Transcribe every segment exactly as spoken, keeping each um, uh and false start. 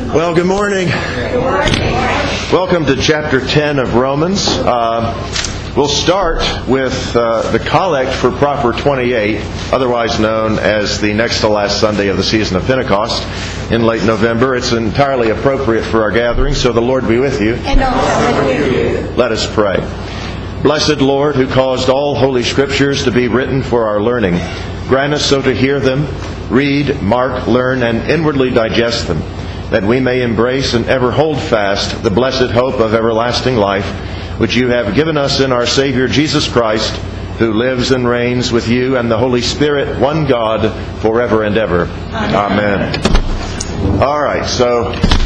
Well, good morning. Good morning. Welcome to chapter ten of Romans. Uh, we'll start with uh, the collect for Proper twenty-eight, otherwise known as the next to last Sunday of the season of Pentecost in late November. It's entirely appropriate for our gathering, so the Lord be with you. And also with you. Let us pray. Blessed Lord, who caused all holy scriptures to be written for our learning, grant us so to hear them, read, mark, learn, and inwardly digest them, that we may embrace and ever hold fast the blessed hope of everlasting life, which you have given us in our Savior Jesus Christ, who lives and reigns with you and the Holy Spirit, one God, forever and ever. Amen. Amen. All right, so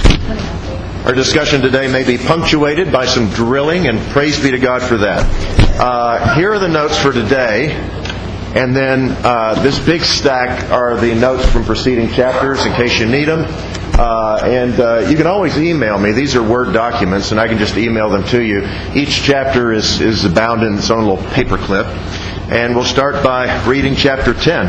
our discussion today may be punctuated by some drilling, and praise be to God for that. Uh, here are the notes for today. And then uh, this big stack are the notes from preceding chapters in case you need them. Uh, and uh, you can always email me. These are Word documents, and I can just email them to you. Each chapter is, is bound in its own little paper clip. And we'll start by reading chapter ten.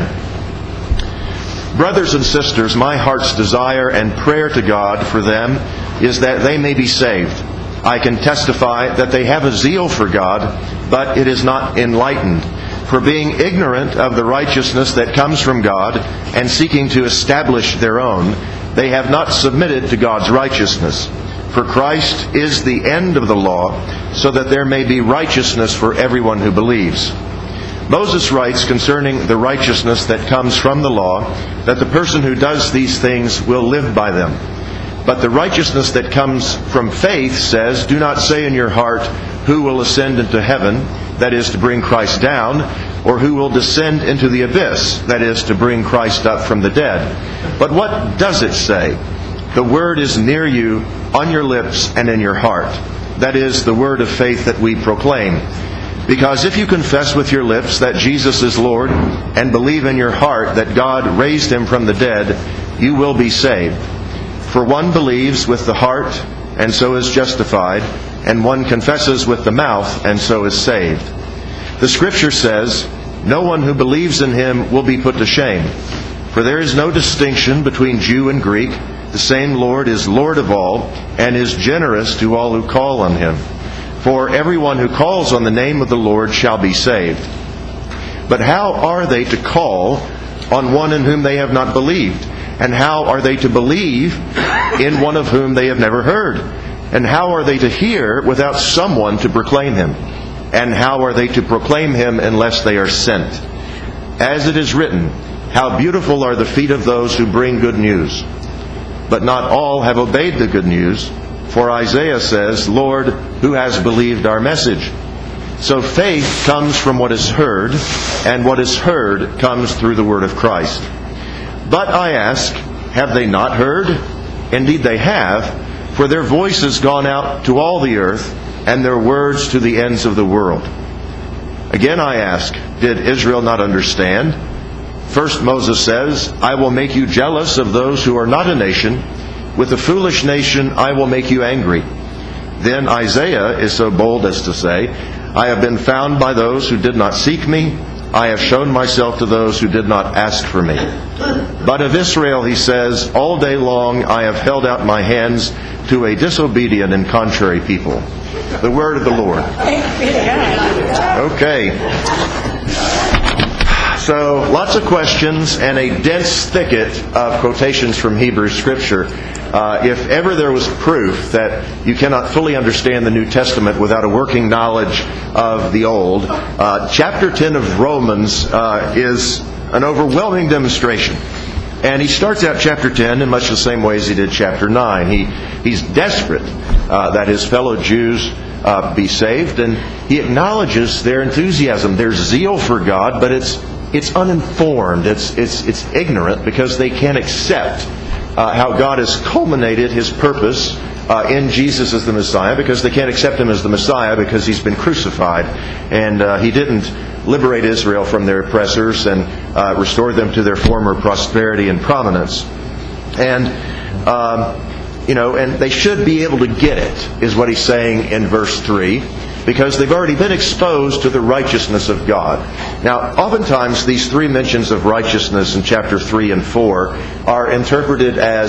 Brothers and sisters, my heart's desire and prayer to God for them is that they may be saved. I can testify that they have a zeal for God, but it is not enlightened. For being ignorant of the righteousness that comes from God and seeking to establish their own, they have not submitted to God's righteousness. For Christ is the end of the law, so that there may be righteousness for everyone who believes. Moses writes concerning the righteousness that comes from the law, that the person who does these things will live by them. But the righteousness that comes from faith says, do not say in your heart, who will ascend into heaven, that is to bring Christ down, or who will descend into the abyss, that is to bring Christ up from the dead. But what does it say? The word is near you, on your lips and in your heart. That is the word of faith that we proclaim. Because if you confess with your lips that Jesus is Lord, and believe in your heart that God raised him from the dead, you will be saved. For one believes with the heart, and so is justified, and one confesses with the mouth, and so is saved. The Scripture says, no one who believes in him will be put to shame. For there is no distinction between Jew and Greek. The same Lord is Lord of all, and is generous to all who call on him. For everyone who calls on the name of the Lord shall be saved. But how are they to call on one in whom they have not believed? And how are they to believe in one of whom they have never heard? And how are they to hear without someone to proclaim him? And how are they to proclaim him unless they are sent? As it is written, how beautiful are the feet of those who bring good news. But not all have obeyed the good news. For Isaiah says, Lord, who has believed our message? So faith comes from what is heard, and what is heard comes through the word of Christ. But I ask, have they not heard? Indeed they have. For their voice has gone out to all the earth, and their words to the ends of the world. Again I ask, did Israel not understand? First Moses says, I will make you jealous of those who are not a nation. With a foolish nation I will make you angry. Then Isaiah is so bold as to say, I have been found by those who did not seek me. I have shown myself to those who did not ask for me. But of Israel he says, all day long I have held out my hands to a disobedient and contrary people. The word of the Lord. Okay. So, lots of questions and a dense thicket of quotations from Hebrew Scripture. Uh, if ever there was proof that you cannot fully understand the New Testament without a working knowledge of the Old, uh, chapter ten of Romans uh, is an overwhelming demonstration. And he starts out chapter ten in much the same way as he did chapter nine. He He's desperate uh, that his fellow Jews uh, be saved, and he acknowledges their enthusiasm, their zeal for God, but it's it's uninformed, it's it's it's ignorant, because they can't accept uh, how God has culminated his purpose uh, in Jesus as the Messiah, because they can't accept him as the Messiah because he's been crucified, and uh, he didn't liberate Israel from their oppressors and uh, restore them to their former prosperity and prominence. And um, you know, and they should be able to get it, is what he's saying in verse three. Because they've already been exposed to the righteousness of God. Now, oftentimes these three mentions of righteousness in chapter three and four are interpreted as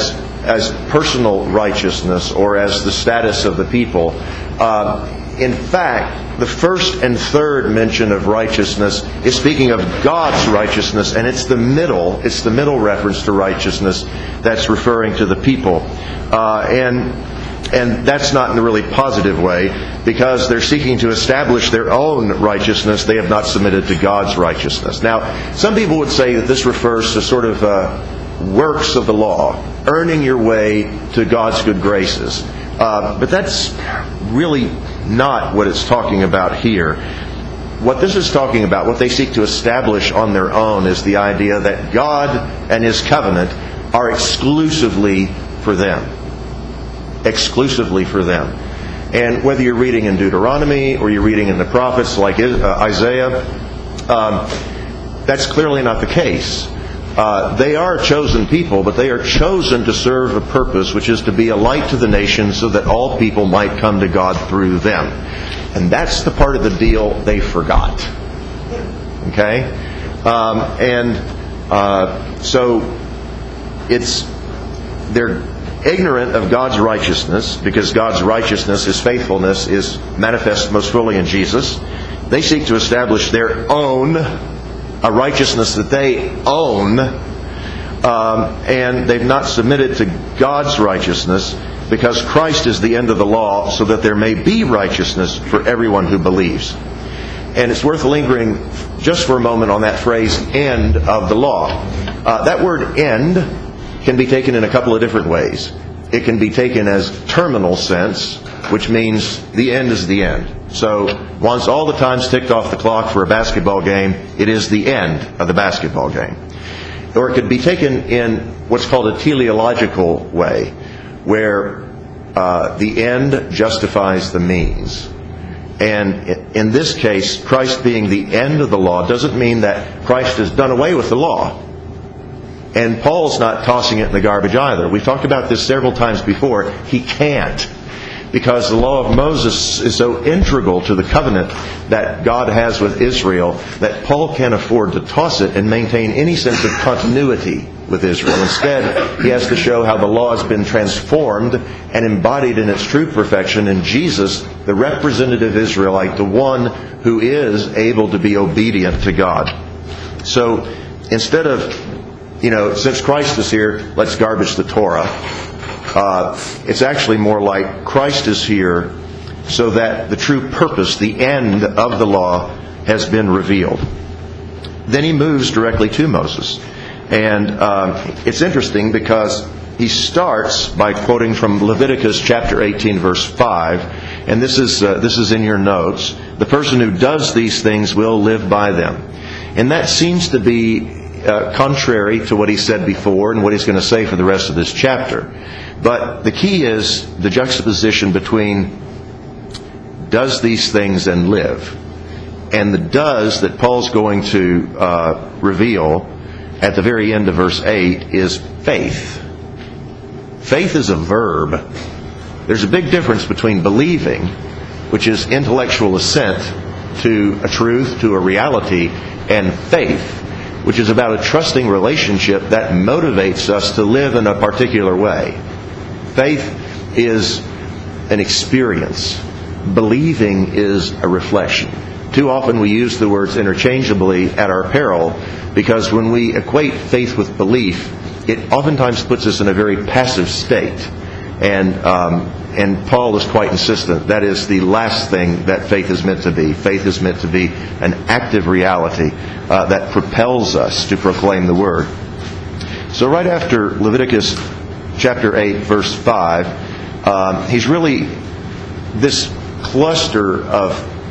as personal righteousness or as the status of the people. Uh, in fact, the first and third mention of righteousness is speaking of God's righteousness, and it's the middle, it's the middle reference to righteousness that's referring to the people. Uh, and And that's not in a really positive way, because they're seeking to establish their own righteousness. They have not submitted to God's righteousness. Now, some people would say that this refers to sort of uh, works of the law, earning your way to God's good graces. Uh, but that's really not what it's talking about here. What this is talking about, what they seek to establish on their own, is the idea that God and His covenant are exclusively for them. Exclusively for them. And whether you're reading in Deuteronomy or you're reading in the prophets like Isaiah, um, that's clearly not the case. Uh, they are a chosen people, but they are chosen to serve a purpose, which is to be a light to the nations so that all people might come to God through them. And that's the part of the deal they forgot. Okay? Um, and uh, so it's they're ignorant of God's righteousness, because God's righteousness, His faithfulness, is manifest most fully in Jesus. They seek to establish their own, a righteousness that they own, um, and they've not submitted to God's righteousness, because Christ is the end of the law, so that there may be righteousness for everyone who believes. And it's worth lingering just for a moment on that phrase, end of the law. Uh, that word end can be taken in a couple of different ways. It can be taken as terminal sense, which means the end is the end. So once all the time's ticked off the clock for a basketball game, it is the end of the basketball game. Or it could be taken in what's called a teleological way, where uh, the end justifies the means. And in this case, Christ being the end of the law doesn't mean that Christ has done away with the law. And Paul's not tossing it in the garbage either. We've talked about this several times before. He can't. Because the law of Moses is so integral to the covenant that God has with Israel that Paul can't afford to toss it and maintain any sense of continuity with Israel. Instead, he has to show how the law has been transformed and embodied in its true perfection in Jesus, the representative Israelite, the one who is able to be obedient to God. So instead of, you know, since Christ is here, let's garbage the Torah. Uh, it's actually more like Christ is here so that the true purpose, the end of the law, has been revealed. Then he moves directly to Moses. And uh, it's interesting because he starts by quoting from Leviticus chapter eighteen, verse five. And this is, uh, this is in your notes. The person who does these things will live by them. And that seems to be Uh, contrary to what he said before and what he's going to say for the rest of this chapter. But the key is the juxtaposition between does these things and live. And the does that Paul's going to uh, reveal at the very end of verse eight is faith. Faith is a verb. There's a big difference between believing, which is intellectual assent to a truth, to a reality, and faith, which is about a trusting relationship that motivates us to live in a particular way. Faith is an experience. Believing is a reflection. Too often we use the words interchangeably at our peril, because when we equate faith with belief, it oftentimes puts us in a very passive state. And um, and Paul is quite insistent that is the last thing that faith is meant to be. Faith is meant to be an active reality uh, that propels us to proclaim the Word. So right after Leviticus chapter eight, verse five, um, he's really, this cluster of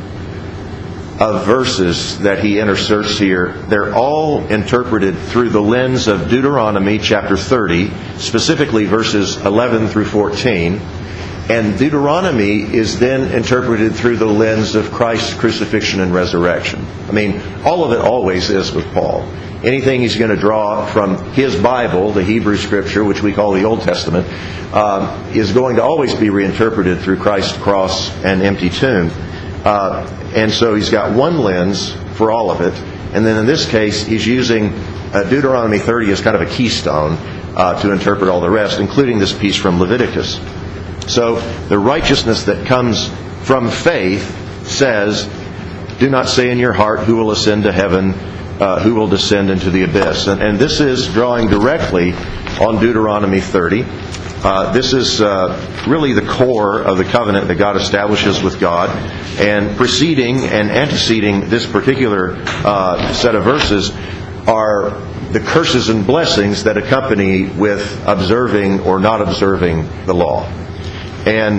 of verses that he inserts here, they're all interpreted through the lens of Deuteronomy chapter thirty, specifically verses eleven through fourteen. And Deuteronomy is then interpreted through the lens of Christ's crucifixion and resurrection. I mean, all of it always is with Paul. Anything he's going to draw from his Bible, the Hebrew Scripture, which we call the Old Testament, um, is going to always be reinterpreted through Christ's cross and empty tomb. Uh, and so he's got one lens for all of it. And then in this case, he's using uh, Deuteronomy thirty as kind of a keystone, uh, to interpret all the rest, including this piece from Leviticus. So the righteousness that comes from faith says, do not say in your heart, who will ascend to heaven, uh, who will descend into the abyss. And, and this is drawing directly on Deuteronomy thirty. Uh, this is uh, really the core of the covenant that God establishes with God. And preceding and anteceding this particular uh, set of verses are the curses and blessings that accompany with observing or not observing the law. And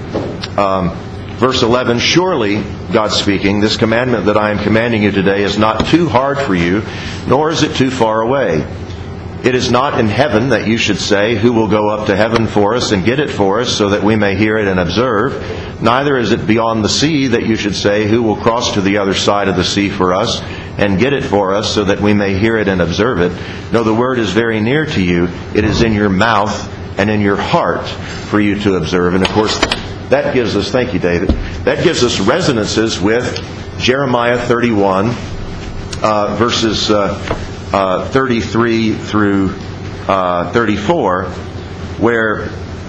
um, verse eleven, surely, God speaking, this commandment that I am commanding you today is not too hard for you, nor is it too far away. It is not in heaven that you should say, who will go up to heaven for us and get it for us so that we may hear it and observe. Neither is it beyond the sea that you should say, who will cross to the other side of the sea for us and get it for us so that we may hear it and observe it. No, the word is very near to you. It is in your mouth and in your heart for you to observe. And of course, that gives us, thank you, David, that gives us resonances with Jeremiah thirty-one, uh, verses uh, uh, thirty-three through uh, thirty-four, where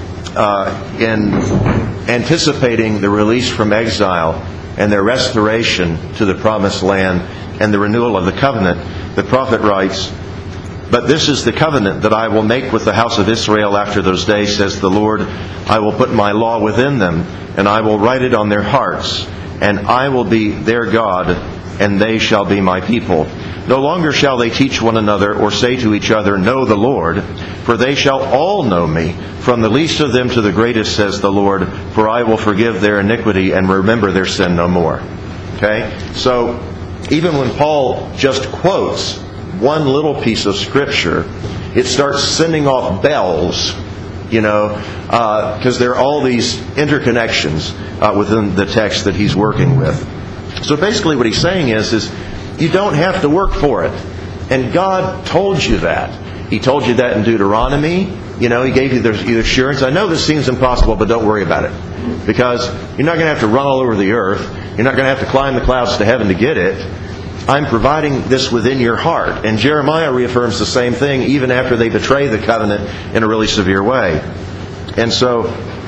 uh, in anticipating the release from exile and their restoration to the promised land and the renewal of the covenant, the prophet writes, but this is the covenant that I will make with the house of Israel after those days, says the Lord. I will put my law within them, and I will write it on their hearts, and I will be their God, and they shall be my people. No longer shall they teach one another or say to each other, know the Lord, for they shall all know me, from the least of them to the greatest, says the Lord, for I will forgive their iniquity and remember their sin no more. Okay? So, even when Paul just quotes one little piece of Scripture, it starts sending off bells, you know, because uh, there are all these interconnections uh, within the text that he's working with. So basically what he's saying is, is you don't have to work for it. And God told you that. He told you that in Deuteronomy. You know, He gave you the assurance. I know this seems impossible, but don't worry about it. Because you're not going to have to run all over the earth. You're not going to have to climb the clouds to heaven to get it. I'm providing this within your heart. And Jeremiah reaffirms the same thing even after they betray the covenant in a really severe way. And so,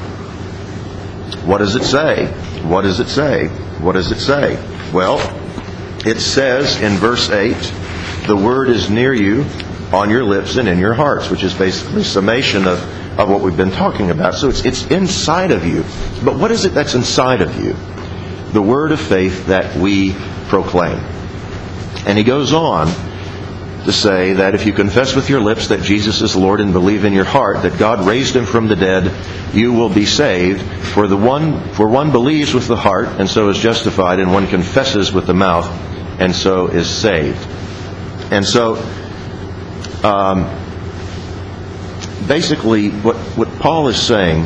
what does it say? What does it say? What does it say? Well, it says in verse eight, the word is near you, on your lips and in your hearts, which is basically a summation of, of what we've been talking about. So it's, it's inside of you. But what is it that's inside of you? The word of faith that we proclaim. And he goes on to say that if you confess with your lips that Jesus is Lord and believe in your heart that God raised Him from the dead, you will be saved. For the one, for one believes with the heart and so is justified, and one confesses with the mouth and so is saved. And so, um, basically, what what Paul is saying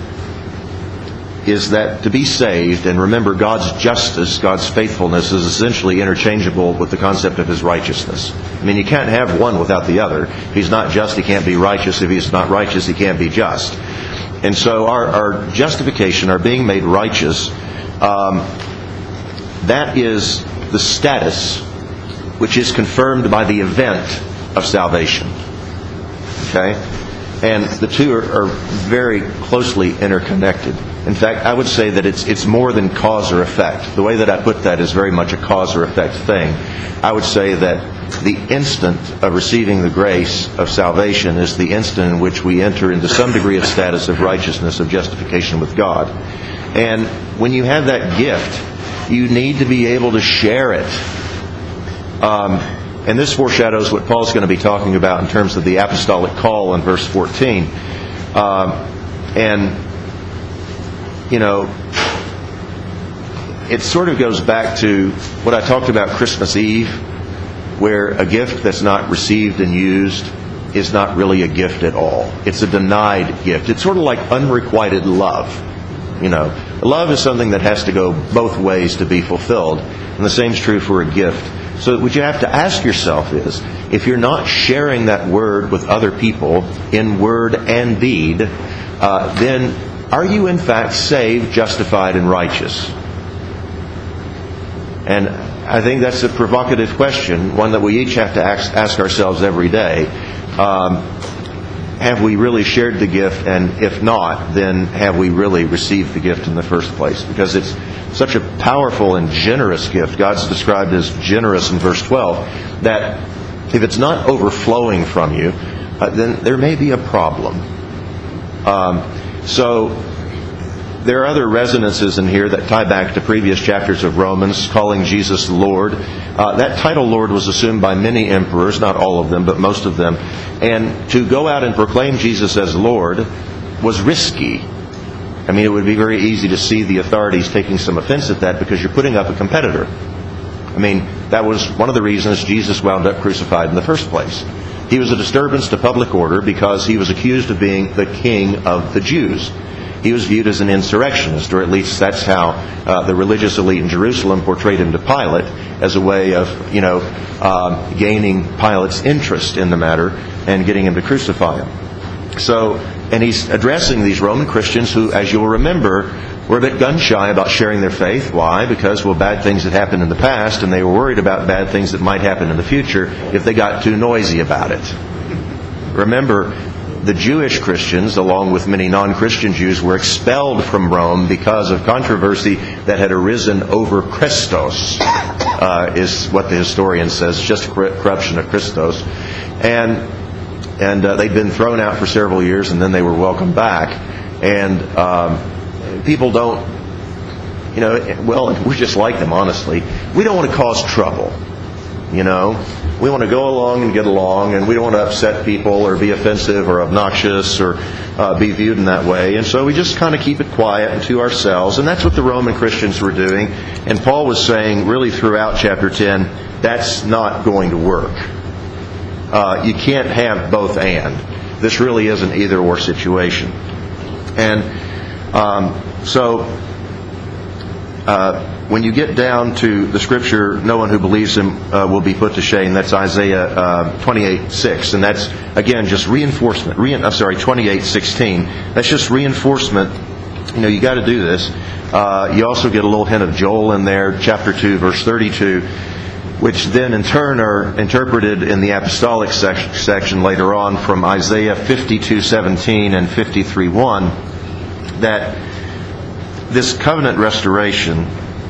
is that to be saved, and remember God's justice, God's faithfulness is essentially interchangeable with the concept of His righteousness. I mean, you can't have one without the other. If He's not just, He can't be righteous. If He's not righteous, He can't be just. And so our, our justification, our being made righteous, um, that is the status which is confirmed by the event of salvation. Okay? And the two are, are very closely interconnected. In fact, I would say that it's it's more than cause or effect. The way that I put that is very much a cause or effect thing. I would say that the instant of receiving the grace of salvation is the instant in which we enter into some degree of status of righteousness, of justification with God. And when you have that gift, you need to be able to share it. Um, and this foreshadows what Paul's going to be talking about in terms of the apostolic call in verse fourteen. Um, and You know, it sort of goes back to what I talked about Christmas Eve, where a gift that's not received and used is not really a gift at all. It's a denied gift. It's sort of like unrequited love. You know, love is something that has to go both ways to be fulfilled. And the same is true for a gift. So what you have to ask yourself is, if you're not sharing that word with other people in word and deed, uh, then are you in fact saved, justified, and righteous? And I think that's a provocative question, one that we each have to ask, ask ourselves every day. Um, have we really shared the gift? And if not, then have we really received the gift in the first place? Because it's such a powerful and generous gift. God's described as generous in verse twelve, that if it's not overflowing from you, uh, then there may be a problem. Um, so there are other resonances in here that tie back to previous chapters of Romans, calling Jesus Lord. Uh, that title Lord was assumed by many emperors, not all of them, but most of them. And to go out and proclaim Jesus as Lord was risky. I mean, it would be very easy to see the authorities taking some offense at that, because you're putting up a competitor. I mean, that was one of the reasons Jesus wound up crucified in the first place. He was a disturbance to public order because he was accused of being the king of the Jews. He was viewed as an insurrectionist, or at least that's how uh, the religious elite in Jerusalem portrayed him to Pilate, as a way of, you know, uh, gaining Pilate's interest in the matter and getting him to crucify him. So, and he's addressing these Roman Christians who, as you'll remember, were a bit gun-shy about sharing their faith. Why? Because, well, bad things had happened in the past, and they were worried about bad things that might happen in the future if they got too noisy about it. Remember, the Jewish Christians, along with many non-Christian Jews, were expelled from Rome because of controversy that had arisen over Christos, uh, is what the historian says, just corruption of Christos. And and uh, they'd been thrown out for several years, and then they were welcomed back. And um, people don't, you know, well, we're just like them, honestly. We don't want to cause trouble, you know. We want to go along and get along, and we don't want to upset people or be offensive or obnoxious or uh, be viewed in that way. And so we just kind of keep it quiet and to ourselves. And that's what the Roman Christians were doing. And Paul was saying, really throughout chapter ten, that's not going to work. Uh, you can't have both and. This really is an either-or situation. And um, so... Uh, when you get down to the scripture, no one who believes him uh, will be put to shame. That's Isaiah uh, twenty-eight six, and that's again just reinforcement. Re- I'm sorry, twenty-eight sixteen. That's just reinforcement. You know, you got to do this. Uh, you also get a little hint of Joel in there, chapter two, verse thirty-two, which then in turn are interpreted in the apostolic sec- section later on from Isaiah fifty-two seventeen and fifty-three one. That this covenant restoration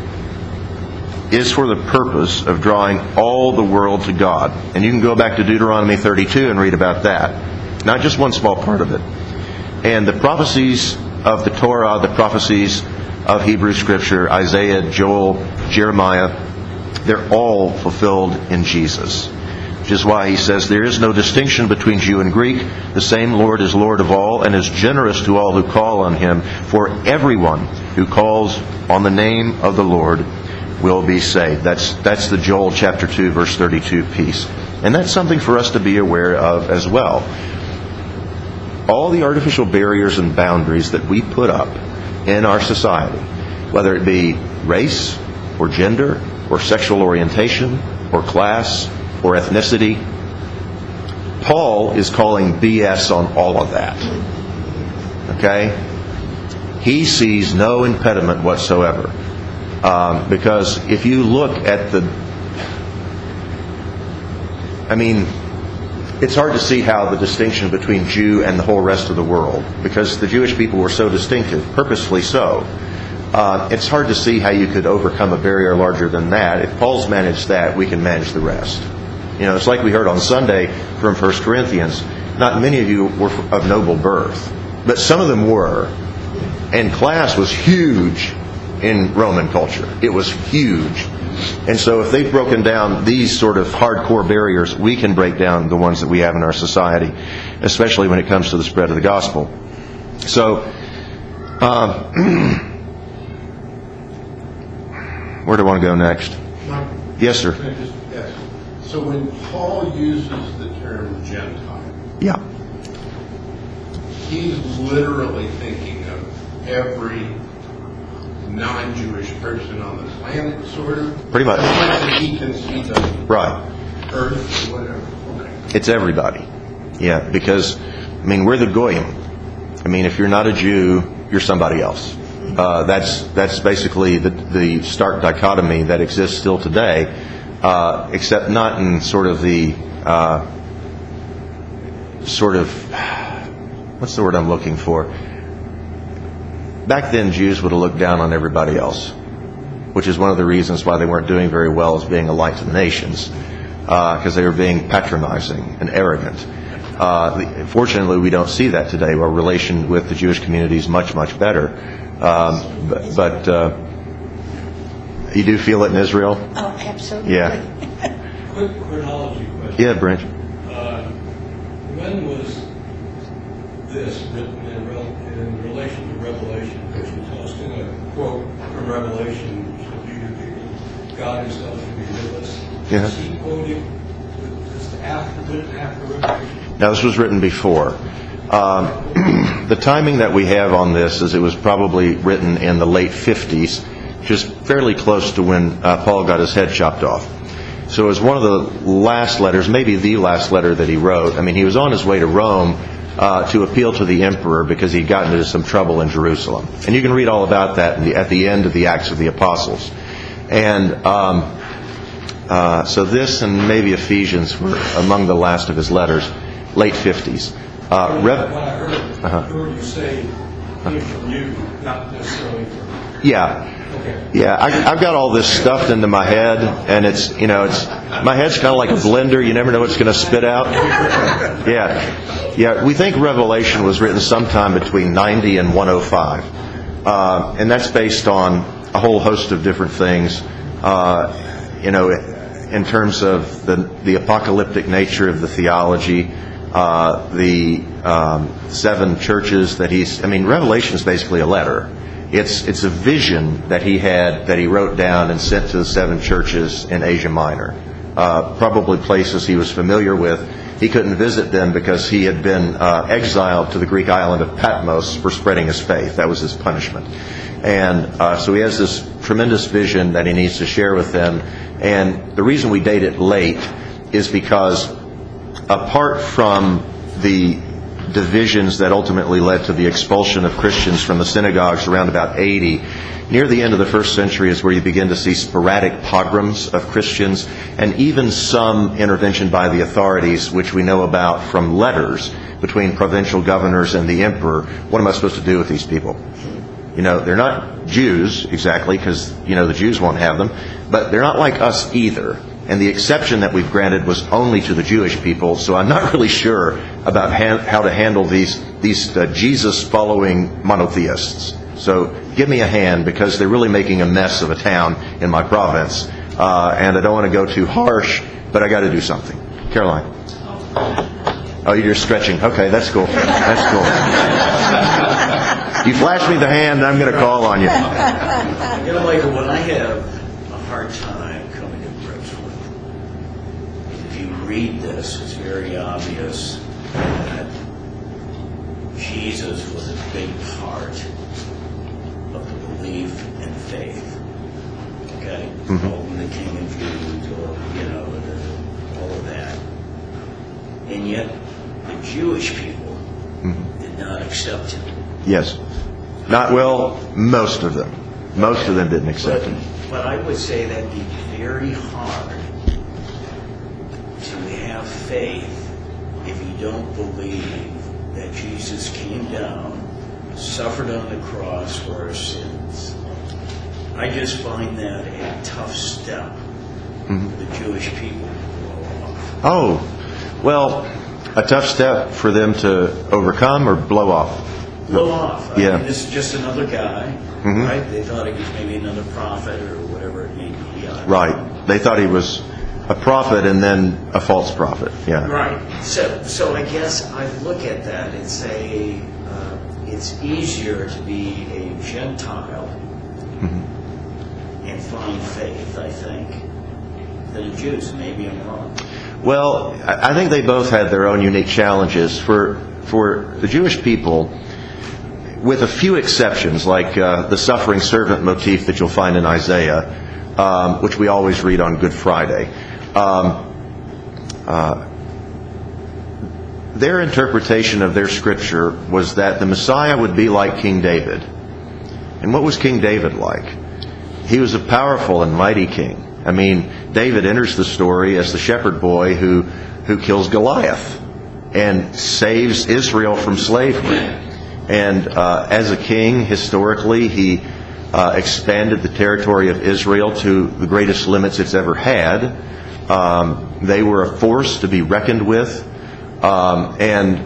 is for the purpose of drawing all the world to God. And you can go back to Deuteronomy thirty-two and read about that. Not just one small part of it. And the prophecies of the Torah, the prophecies of Hebrew Scripture, Isaiah, Joel, Jeremiah, they're all fulfilled in Jesus. Which is why he says, there is no distinction between Jew and Greek. The same Lord is Lord of all and is generous to all who call on him. For everyone who calls on the name of the Lord will be saved. That's that's the Joel chapter two, verse thirty-two piece. And that's something for us to be aware of as well. All the artificial barriers and boundaries that we put up in our society, whether it be race or gender or sexual orientation or class or ethnicity, Paul is calling B S on all of that. Okay? He sees no impediment whatsoever. Um, because if you look at the... I mean, it's hard to see how the distinction between Jew and the whole rest of the world, because the Jewish people were so distinctive, purposefully so. Uh, it's hard to see how you could overcome a barrier larger than that. If Paul's managed that, we can manage the rest. You know, it's like we heard on Sunday from First Corinthians. Not many of you were of noble birth, but some of them were. And class was huge in Roman culture. It was huge. And so if they've broken down these sort of hardcore barriers, we can break down the ones that we have in our society, especially when it comes to the spread of the gospel. So, uh, where do I want to go next? Mike, yes, sir. can I just ask? So when Paul uses the term Gentile, Yeah. he's literally thinking of every non-Jewish person on the planet, sort of? Pretty much. As much as he can see the Right. earth or whatever. Okay. It's everybody. Yeah, because, I mean, we're the Goyim. I mean, if you're not a Jew, you're somebody else. Uh, that's that's basically the, the stark dichotomy that exists still today, uh, except not in sort of the uh, sort of what's the word I'm looking for? Back then, Jews would have looked down on everybody else, which is one of the reasons why they weren't doing very well as being a light to the nations, because uh, they were being patronizing and arrogant. Uh, fortunately, we don't see that today. Our relation with the Jewish community is much, much better. Um, but but uh, you do feel it in Israel? Oh, absolutely. Yeah. Quick chronology question. Yeah, Branch. Uh, when was this written in, rel- in relation to Revelation? Because you're posting a quote from Revelation, which will be your people. God himself will be with us. Yeah. Is he quoting this after, written after Revelation? Now, this was written before. Um, the timing that we have on this is it was probably written in the late fifties, just fairly close to when uh, Paul got his head chopped off. So it was one of the last letters, maybe the last letter that he wrote. I mean, he was on his way to Rome uh, to appeal to the emperor because he'd gotten into some trouble in Jerusalem. And you can read all about that in the, at the end of the Acts of the Apostles. And um, uh, so this and maybe Ephesians were among the last of his letters, late fifties. Uh, Rev- what I heard, uh-huh. heard you say came from you, not necessarily from... Yeah. Okay. Yeah, I, I've got all this stuffed into my head, and it's, you know, it's, my head's kind of like a blender. You never know what's going to spit out. Yeah. Yeah, we think Revelation was written sometime between ninety and one oh five. Uh, and that's based on a whole host of different things, uh, you know, in terms of the, the apocalyptic nature of the theology, uh, the um, seven churches that he's, I mean, Revelation is basically a letter. It's it's a vision that he had that he wrote down and sent to the seven churches in Asia Minor, uh, probably places he was familiar with. He couldn't visit them because he had been uh, exiled to the Greek island of Patmos for spreading his faith. That was his punishment. And uh, so he has this tremendous vision that he needs to share with them. And the reason we date it late is because apart from the divisions that ultimately led to the expulsion of Christians from the synagogues around about eighty. Near the end of the first century is where you begin to see sporadic pogroms of Christians and even some intervention by the authorities, which we know about from letters between provincial governors and the emperor. What am I supposed to do with these people? You know, they're not Jews exactly, because, you know, the Jews won't have them, but they're not like us either. And the exception that we've granted was only to the Jewish people, so I'm not really sure about ha- how to handle these these uh, Jesus-following monotheists. So give me a hand, because they're really making a mess of a town in my province, uh, and I don't want to go too harsh, but I got to do something. Caroline. Oh, you're just stretching. Okay, that's cool. That's cool. You flash me the hand, I'm going to call on you. You know, Michael, when I have a hard time coming to grips with, if you read this, it's very obvious that Jesus was a big part of the belief and faith. Okay? Mm-hmm. Open the King of Jews, or, you know, the, all of that. And yet, the Jewish people mm-hmm. did not accept him. Yes. Not, well, most of them. Most of them didn't accept but, him. But I would say that'd be very hard to have faith if you don't believe that Jesus came down, suffered on the cross for our sins. I just find that a tough step mm-hmm. for the Jewish people to blow off. Oh, well, a tough step for them to overcome or blow off? Blow off. I yeah. mean, this is just another guy, mm-hmm. right? They thought he was maybe another prophet or whatever it may be. Right. They thought he was a prophet and then a false prophet. Yeah. Right. So, so I guess I look at that and say uh, it's easier to be a Gentile mm-hmm. and find faith, I think, than a Jew. So maybe I'm wrong. Well, I think they both had their own unique challenges. For for the Jewish people, with a few exceptions, like uh, the suffering servant motif that you'll find in Isaiah, um, which we always read on Good Friday, um, uh, their interpretation of their scripture was that the Messiah would be like King David. And what was King David like? He was a powerful and mighty king. I mean, David enters the story as the shepherd boy who, who kills Goliath. and saves Israel from slavery. And uh, as a king, historically, he uh, expanded the territory of Israel to the greatest limits it's ever had. Um, they were a force to be reckoned with, um, and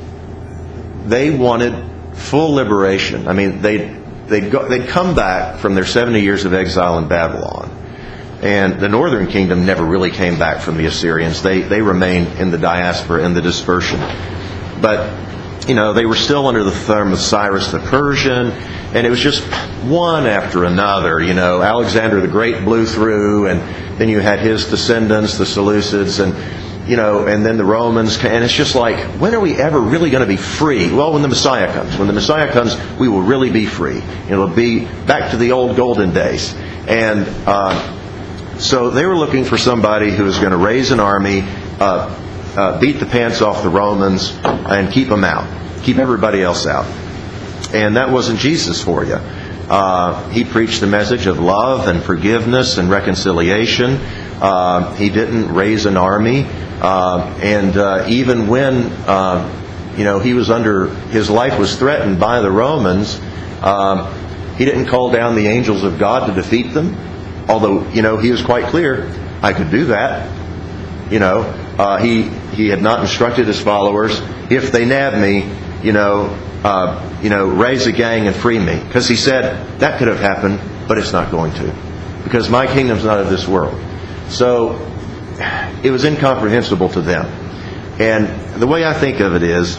they wanted full liberation. I mean, they'd, they'd, go, they'd come back from their seventy years of exile in Babylon. And the northern kingdom never really came back from the Assyrians. They they remained in the diaspora, in the dispersion. But, you know, they were still under the thumb of Cyrus the Persian, and it was just one after another. You know, Alexander the Great blew through, and then you had his descendants, the Seleucids, and, you know, and then the Romans. And it's just like, when are we ever really going to be free? Well, when the Messiah comes. When the Messiah comes, we will really be free. It'll be back to the old golden days. And uh So they were looking for somebody who was going to raise an army, uh, uh, beat the pants off the Romans, and keep them out, keep everybody else out. And that wasn't Jesus for you. Uh, he preached the message of love and forgiveness and reconciliation. Uh, he didn't raise an army, uh, and uh, even when uh, you know he was under, his life was threatened by the Romans, uh, he didn't call down the angels of God to defeat them. Although, you know, he was quite clear, I could do that. You know, uh, he he had not instructed his followers, if they nab me, you know, uh, you know, raise a gang and free me. Because he said, that could have happened, but it's not going to. Because my kingdom's not of this world. So, it was incomprehensible to them. And the way I think of it is,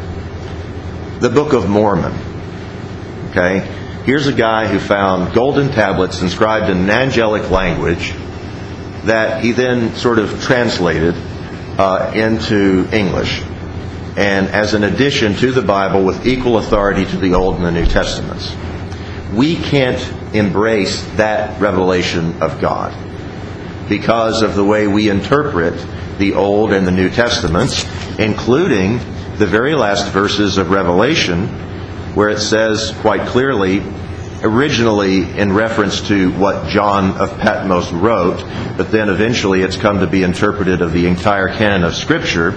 the Book of Mormon, okay? Here's a guy who found golden tablets inscribed in an angelic language that he then sort of translated uh, into English, and as an addition to the Bible with equal authority to the Old and the New Testaments. We can't embrace that revelation of God because of the way we interpret the Old and the New Testaments, including the very last verses of Revelation, where it says quite clearly, originally in reference to what John of Patmos wrote, but then eventually it's come to be interpreted of the entire canon of Scripture.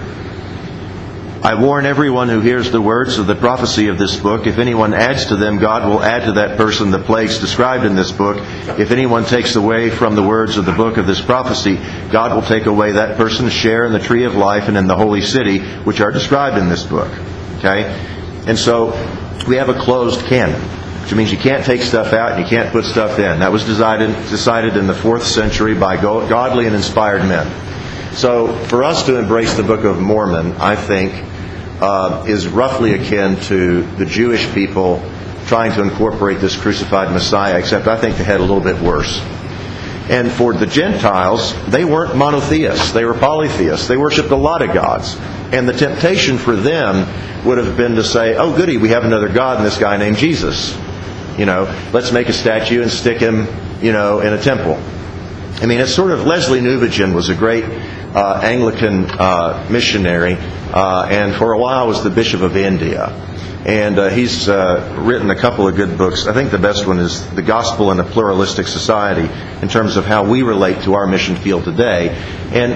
I warn everyone who hears the words of the prophecy of this book, if anyone adds to them, God will add to that person the plagues described in this book. If anyone takes away from the words of the book of this prophecy, God will take away that person's share in the tree of life and in the holy city, which are described in this book. Okay? And so, we have a closed canon, which means you can't take stuff out and you can't put stuff in. That was decided, decided in the fourth century by godly and inspired men. So, for us to embrace the Book of Mormon, I think, uh, is roughly akin to the Jewish people trying to incorporate this crucified Messiah, except I think they had a little bit worse. And for the Gentiles, they weren't monotheists. They were polytheists. They worshipped a lot of gods. And the temptation for them would have been to say, oh goody, we have another God in this guy named Jesus. You know, let's make a statue and stick him, you know, in a temple. I mean, it's sort of, Leslie Newbigin was a great uh, Anglican uh, missionary, uh, and for a while was the Bishop of India. And uh, he's uh, written a couple of good books. I think the best one is The Gospel in a Pluralistic Society, in terms of how we relate to our mission field today. And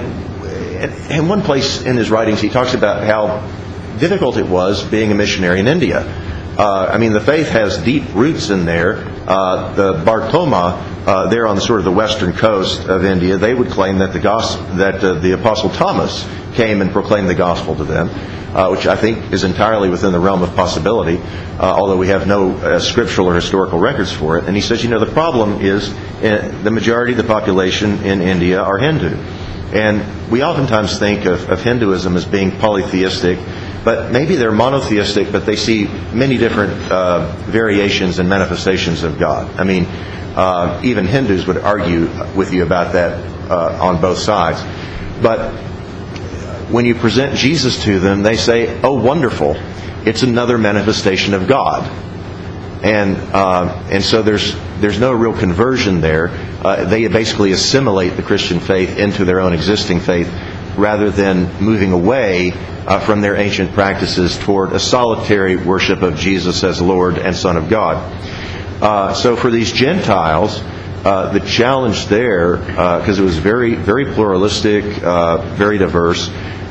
in one place in his writings, he talks about how difficult it was being a missionary in India. Uh, I mean, the faith has deep roots in there. Uh, the Bartoma, uh, there on the sort of the western coast of India, they would claim that the gospel, that uh, the Apostle Thomas came and proclaimed the gospel to them, uh, which I think is entirely within the realm of possibility, uh, although we have no uh, scriptural or historical records for it. And he says, you know, the problem is uh, the majority of the population in India are Hindu. And we oftentimes think of, of Hinduism as being polytheistic, but maybe they're monotheistic, but they see many different uh, variations and manifestations of God. I mean, uh, even Hindus would argue with you about that uh, on both sides. But when you present Jesus to them, they say, oh, wonderful, it's another manifestation of God. And uh, and so there's there's no real conversion there. Uh, they basically assimilate the Christian faith into their own existing faith, rather than moving away uh, from their ancient practices toward a solitary worship of Jesus as Lord and Son of God. Uh, so for these Gentiles, uh, the challenge there, because uh, it was very very pluralistic, uh, very diverse,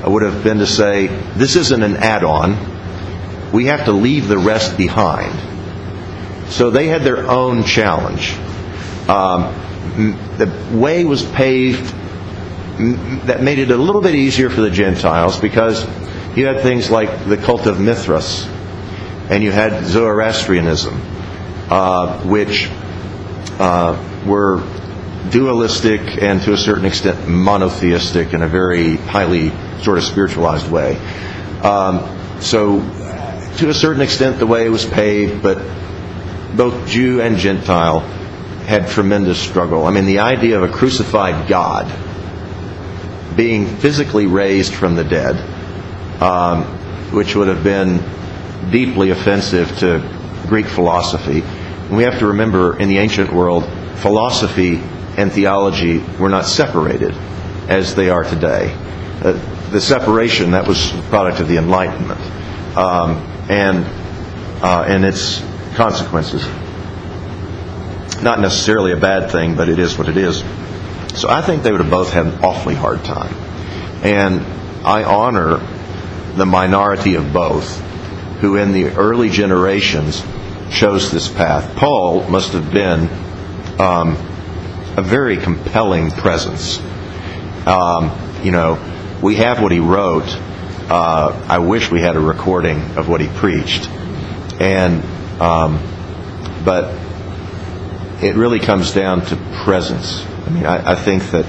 would have been to say, this isn't an add-on. We have to leave the rest behind. So they had their own challenge. Um, the way was paved that made it a little bit easier for the Gentiles, because you had things like the cult of Mithras, and you had Zoroastrianism, uh, which uh, were dualistic and to a certain extent monotheistic in a very highly sort of spiritualized way. Um, so to a certain extent the way was paved, but both Jew and Gentile had tremendous struggle. I mean, the idea of a crucified God being physically raised from the dead, um, which would have been deeply offensive to Greek philosophy. And we have to remember, in the ancient world, philosophy and theology were not separated as they are today. Uh, the separation, that was the product of the Enlightenment, um, and uh, and its consequences. Not necessarily a bad thing, but it is what it is. So I think they would have both had an awfully hard time. And I honor the minority of both, who in the early generations chose this path. Paul must have been um, a very compelling presence. Um, you know, we have what he wrote. Uh, I wish we had a recording of what he preached. And um, but it really comes down to presence. I mean, I, I think that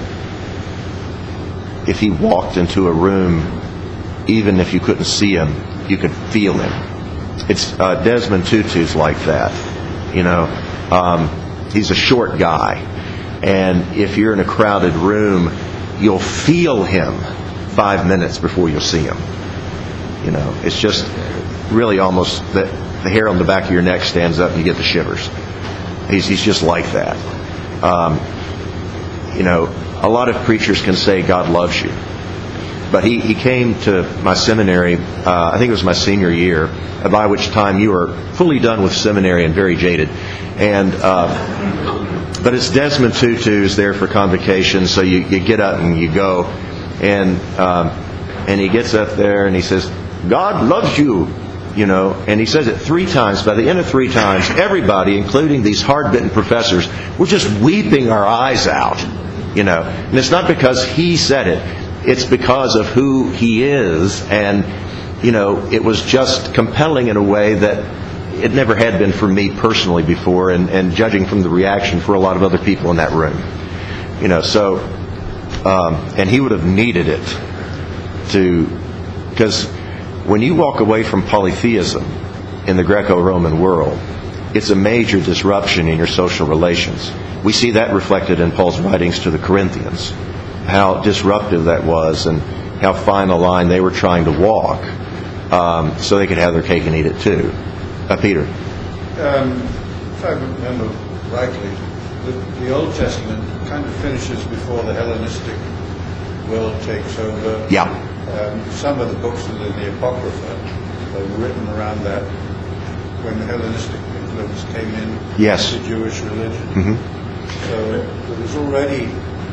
if he walked into a room, even if you couldn't see him, you could feel him. It's uh, Desmond Tutu's like that. You know, um, he's a short guy, and if you're in a crowded room, you'll feel him five minutes before you'll see him. You know, it's just really almost that the hair on the back of your neck stands up and you get the shivers. He's he's just like that. Um, you know, a lot of preachers can say God loves you. But he, he came to my seminary, uh, I think it was my senior year, by which time you were fully done with seminary and very jaded. And uh, but it's Desmond Tutu's there for convocation, so you, you get up and you go. And um, and he gets up there and he says, God loves you. You know, and he says it three times. By the end of three times, everybody, including these hard-bitten professors, were just weeping our eyes out. You know, and it's not because he said it. It's because of who he is. And, you know, it was just compelling in a way that it never had been for me personally before, and, and judging from the reaction for a lot of other people in that room. You know, so, um, and he would have needed it to, because when you walk away from polytheism in the Greco-Roman world, it's a major disruption in your social relations. We see that reflected in Paul's writings to the Corinthians, how disruptive that was and how fine a line they were trying to walk um, so they could have their cake and eat it too. Uh, Peter? Um, if I remember rightly, the, the Old Testament kind of finishes before the Hellenistic world takes over. Yeah. Um, some of the books that are in the Apocrypha, they were written around that when the Hellenistic influence came in Yes. to Jewish religion. Mm-hmm. So there was already,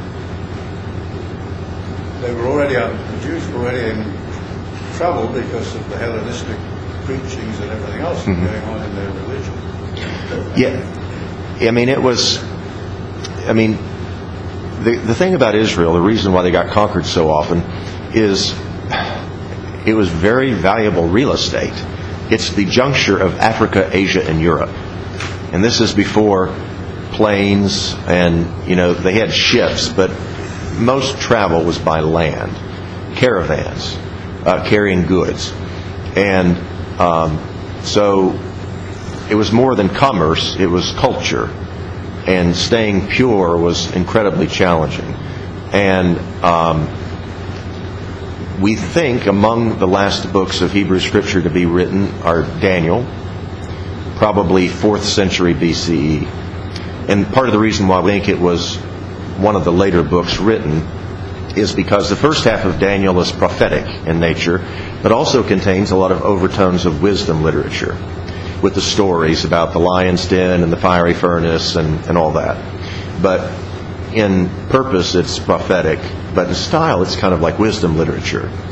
they were already, the Jews were already in trouble because of the Hellenistic preachings and everything else Mm-hmm. going on in their religion. Yeah. I mean, it was, I mean, the, the thing about Israel, the reason why they got conquered so often, is it was very valuable real estate. It's the juncture of Africa, Asia, and Europe. And this is before planes and, you know, they had ships, but most travel was by land. Caravans, uh, carrying goods. And um, so it was more than commerce, it was culture. And staying pure was incredibly challenging. And um, we think among the last books of Hebrew Scripture to be written are Daniel, probably fourth century B C E. And part of the reason why we think it was one of the later books written is because the first half of Daniel is prophetic in nature, but also contains a lot of overtones of wisdom literature, with the stories about the lion's den and the fiery furnace and, and all that. But in purpose, it's prophetic, but in style, it's kind of like wisdom literature.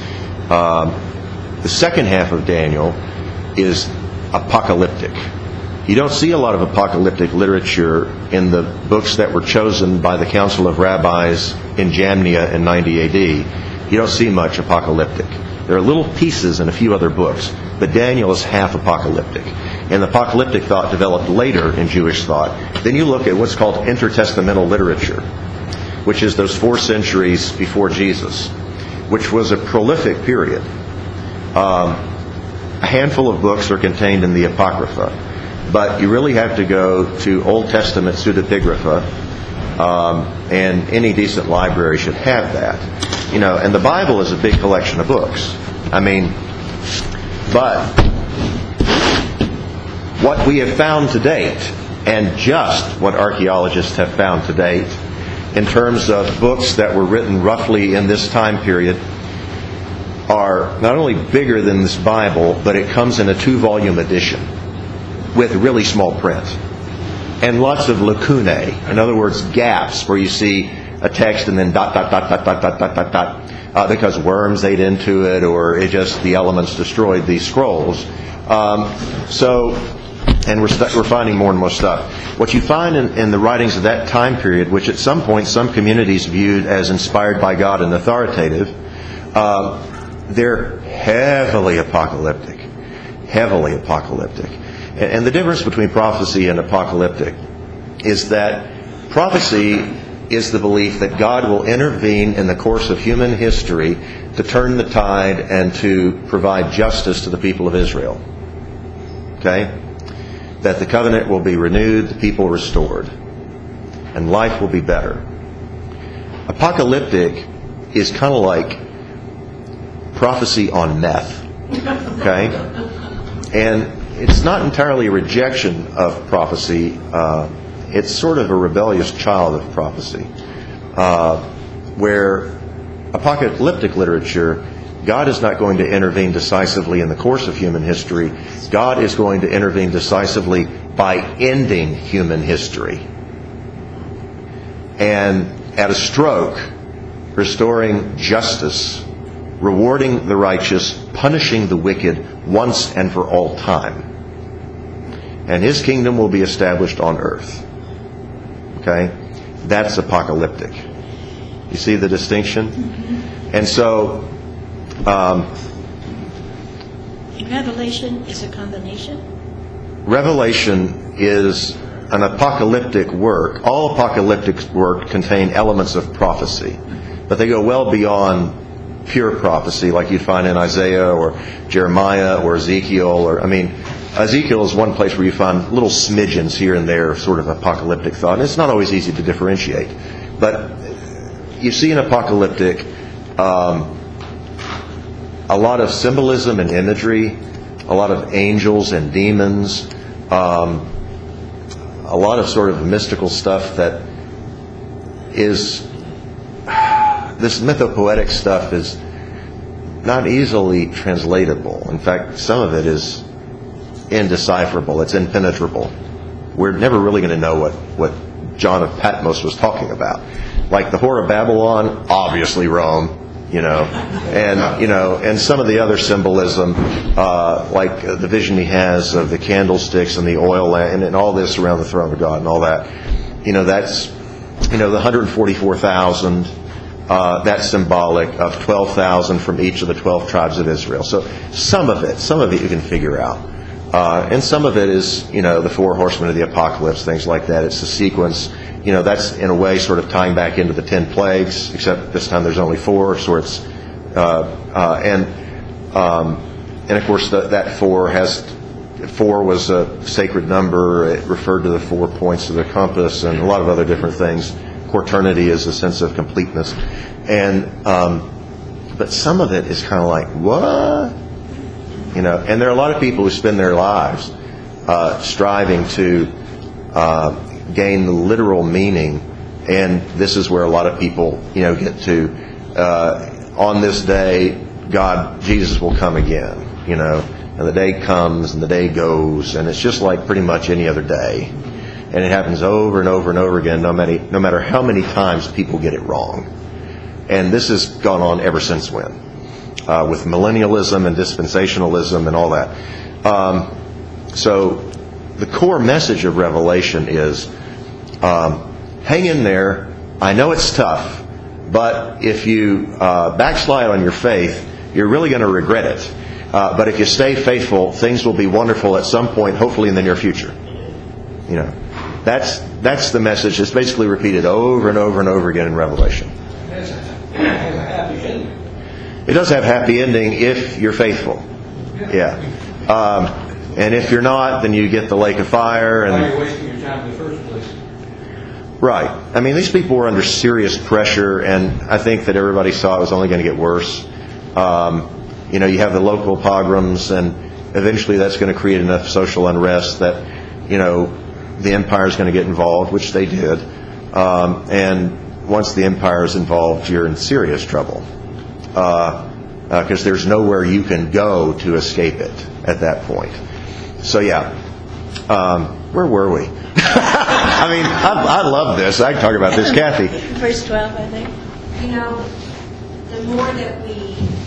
Um, the second half of Daniel is apocalyptic. You don't see a lot of apocalyptic literature in the books that were chosen by the Council of Rabbis in Jamnia in ninety A D. You don't see much apocalyptic. There are little pieces in a few other books, but Daniel is half apocalyptic. And apocalyptic thought developed later in Jewish thought. Then you look at what's called intertestamental literature, which is those four centuries before Jesus, which was a prolific period. Um, a handful of books are contained in the Apocrypha, but you really have to go to Old Testament pseudepigrapha, um, and any decent library should have that. You know, and the Bible is a big collection of books. I mean, but what we have found to date, and just what archaeologists have found to date, in terms of books that were written roughly in this time period, are not only bigger than this Bible, but it comes in a two-volume edition with really small print. And lots of lacunae, in other words, gaps where you see a text and then dot, dot, dot, dot, dot, dot, dot, dot, dot, uh, because worms ate into it, or it just, the elements destroyed these scrolls. Um, so, and we're, st- we're finding more and more stuff. What you find in, in the writings of that time period, which at some point some communities viewed as inspired by God and authoritative, uh, they're heavily apocalyptic. Heavily apocalyptic. And, and the difference between prophecy and apocalyptic is that prophecy is the belief that God will intervene in the course of human history to turn the tide and to provide justice to the people of Israel. Okay? That the covenant will be renewed, the people restored, and life will be better. Apocalyptic is kind of like prophecy on meth. Okay? And it's not entirely a rejection of prophecy. Uh, it's sort of a rebellious child of prophecy. Uh, where apocalyptic literature, God is not going to intervene decisively in the course of human history. God is going to intervene decisively by ending human history. And at a stroke, restoring justice, rewarding the righteous, punishing the wicked once and for all time. And His kingdom will be established on earth. Okay? That's apocalyptic. You see the distinction? Mm-hmm. And so, um, Revelation is a combination? Revelation is an apocalyptic work. All apocalyptic work contain elements of prophecy, but they go well beyond pure prophecy like you'd find in Isaiah or Jeremiah or Ezekiel. Or I mean, Ezekiel is one place where you find little smidgens here and there of sort of apocalyptic thought. And it's not always easy to differentiate. But you see in apocalyptic um, a lot of symbolism and imagery, a lot of angels and demons, um, a lot of sort of mystical stuff that is... This mythopoetic stuff is not easily translatable. In fact, some of it is indecipherable. It's impenetrable. We're never really going to know what, what John of Patmos was talking about. Like the Whore of Babylon, obviously Rome, you know, and you know, and some of the other symbolism, uh, like the vision he has of the candlesticks and the oil lamp, and, and all this around the throne of God and all that. You know, that's, you know, the one hundred forty-four thousand. Uh, that's symbolic of twelve thousand from each of the twelve tribes of Israel. So some of it, some of it you can figure out. Uh, and some of it is, you know, the four horsemen of the apocalypse, things like that. It's a sequence. You know, that's in a way sort of tying back into the ten plagues, except this time there's only four. So it's, uh, uh, and, um, and of course the, that four has, four was a sacred number. It referred to the four points of the compass and a lot of other different things. Quaternity is a sense of completeness. And, um, but some of it is kind of like, what? You know, and there are a lot of people who spend their lives uh, striving to uh, gain the literal meaning, and this is where a lot of people, you know, get to, uh, on this day, God, Jesus will come again, you know, and the day comes and the day goes, and it's just like pretty much any other day. And it happens over and over and over again, no matter, no matter how many times people get it wrong. And this has gone on ever since when. uh, with millennialism and dispensationalism and all that. Um, so the core message of Revelation is, um, hang in there. I know it's tough, but if you uh, backslide on your faith, you're really going to regret it. Uh, but if you stay faithful, things will be wonderful at some point, hopefully in the near future. You know, that's that's the message. It's basically repeated over and over and over again in Revelation. It has a, it has a happy ending. It does have happy ending if you're faithful. Yeah. Um, and if you're not, then you get the lake of fire. And why are you wasting your time in the first place? right. I mean, these people were under serious pressure, and I think that everybody saw it was only going to get worse. Um, you know, you have the local pogroms, and eventually that's going to create enough social unrest that, you know, the empire is going to get involved, which they did. Um, and once the empire is involved, you're in serious trouble. Because uh, uh, there's nowhere you can go to escape it at that point. So, yeah. Um, where were we? I mean, I, I love this. I can talk about this. Kathy. Verse twelve, I think. You know, the more that we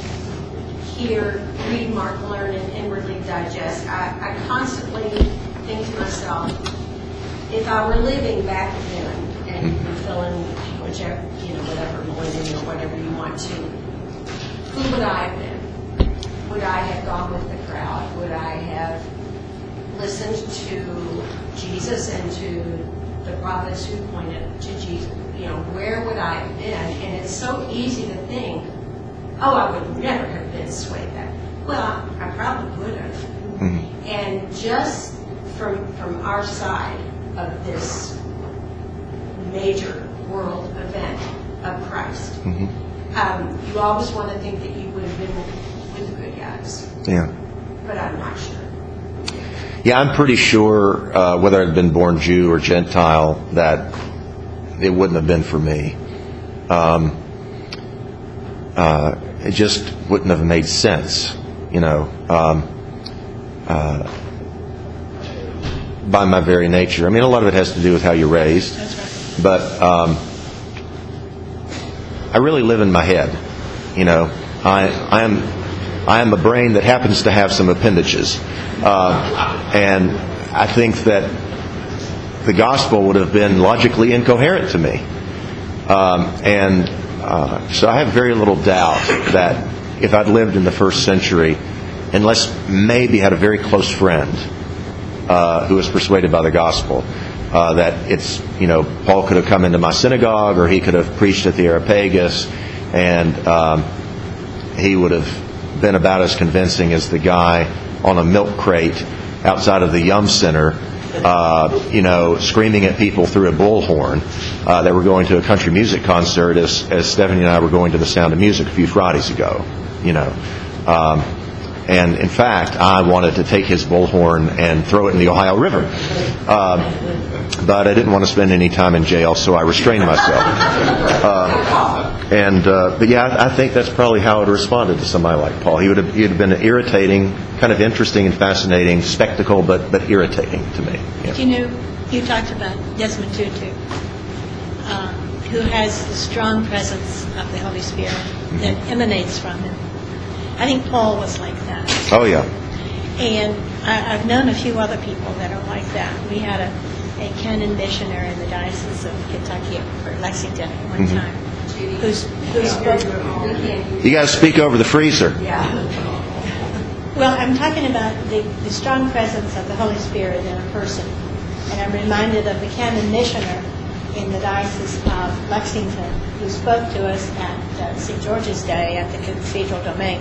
hear, read, mark, learn, and inwardly digest, I, I constantly think to myself, if I were living back then, and you can fill in whichever, you know, whatever millennium or whatever you want to, who would I have been? Would I have gone with the crowd? Would I have listened to Jesus and to the prophets who pointed to Jesus? You know, where would I have been? And it's so easy to think, oh, I would never have been swayed back. Well, I probably would have. Mm-hmm. And just from from our side of this major world event of Christ, mm-hmm. um, you always want to think that you would have been with the good guys. Yeah. But I'm not sure. Yeah, I'm pretty sure, uh, whether I'd been born Jew or Gentile, that it wouldn't have been for me. Um, uh, it just wouldn't have made sense, you know, um, uh, by my very nature. I mean, a lot of it has to do with how you're raised. That's right. But um, I really live in my head, you know. I, I am I am a brain that happens to have some appendages. Uh, and I think that the gospel would have been logically incoherent to me. Um, and uh, so I have very little doubt that if I'd lived in the first century, unless maybe had a very close friend uh, who was persuaded by the gospel, uh, that it's, you know, Paul could have come into my synagogue, or he could have preached at the Areopagus, and um, he would have been about as convincing as the guy on a milk crate outside of the Yum Center, uh, you know, screaming at people through a bullhorn uh, that were going to a country music concert as, as Stephanie and I were going to the Sound of Music a few Fridays ago, you know. Um, and in fact, I wanted to take his bullhorn and throw it in the Ohio River. Uh, but I didn't want to spend any time in jail, so I restrained myself. Uh, and uh, but yeah, I, I think that's probably how I would have responded to somebody like Paul. He would have, he'd have been an irritating, kind of interesting and fascinating spectacle, but but irritating to me. Yeah. You know, you talked about Desmond Tutu, uh, who has the strong presence of the Holy Spirit mm-hmm. that emanates from him. I think Paul was like that. Oh yeah. And I, I've known a few other people that are like that. We had a, a canon missionary in the Diocese of Kentucky or Lexington at one mm-hmm. time. Who's, who spoke. You got to speak over the freezer. Yeah. Well, I'm talking about the, the strong presence of the Holy Spirit in a person. And I'm reminded of the canon missioner in the Diocese of Lexington who spoke to us at uh, Saint George's Day at the Cathedral Domain.